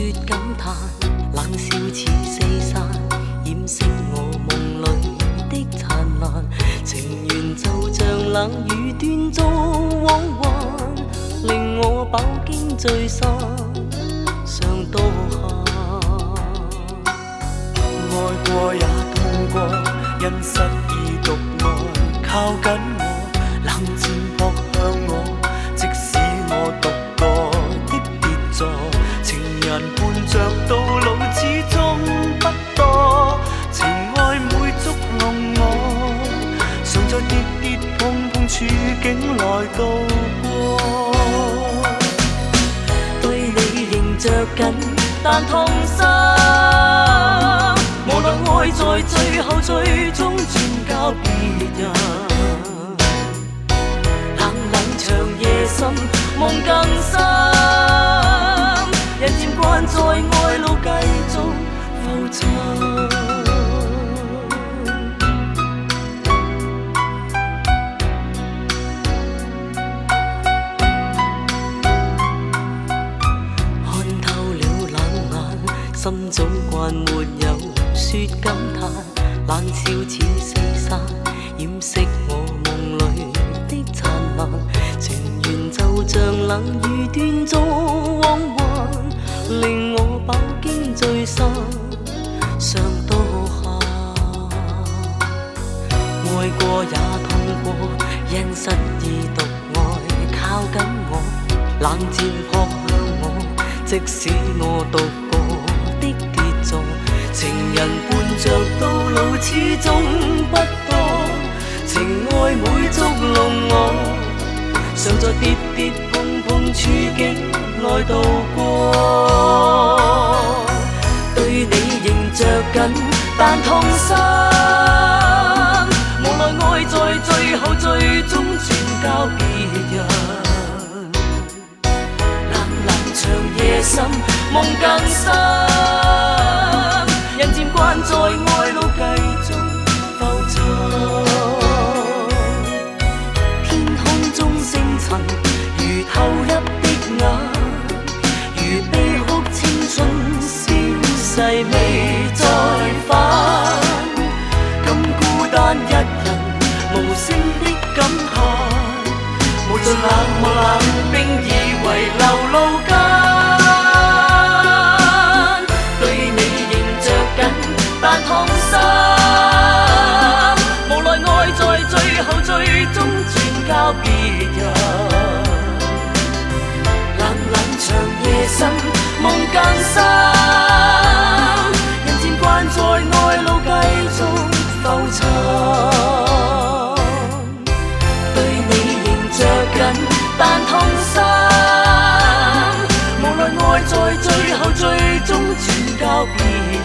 说感叹，冷笑似四散，掩饰我梦里的灿烂。情缘就像冷雨斷續往還，令我飽經聚散，常多限。愛過也痛過，因失意獨愛靠緊我，冷箭撲向我，即使我獨個的跌座，情人伴着到老始終不多，情愛每捉弄我，常在跌跌碰碰處境來渡過。對你仍着緊，但痛心，無奈愛在最後最終轉交別人。冷冷長夜深，夢更深，人漸慣在愛路繼續浮沉。心總慣沒有說感嘆，冷笑似四散，掩飾我夢裏的燦爛。情緣就像冷雨斷續往還，令我飽經聚散，常多限。愛過也痛過，因失意獨愛靠緊我，冷箭撲向我，即使我獨個的跌座，情人伴着到老始終不多，情愛每捉弄我，常在跌跌碰碰處境來渡過。對你仍着緊，但痛心，無奈愛在最後最終轉交別人。長夜深，夢更深，人漸慣在愛路繼續浮沉。天空中星塵，如透泣的眼，如悲哭青春消逝未再返。今孤單一人，無聲的感嘆，無盡冷漠冷冰以為流露間。但痛心，無奈愛在最後最終轉交別人。冷冷長夜深，夢更深，人漸慣在愛路繼續浮沉。對你仍着緊，但痛心，無奈愛在最後最終轉交別人。